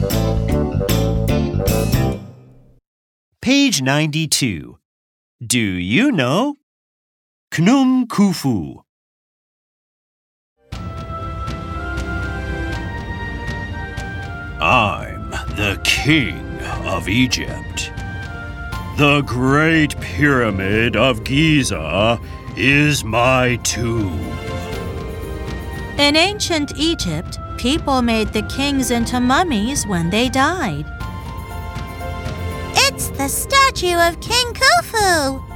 Page 92. Do you know? Khnum Khufu. I'm the king of Egypt. The Great Pyramid of Giza is my tomb. In ancient Egypt, people made the kings into mummies when they died. It's the statue of King Khufu!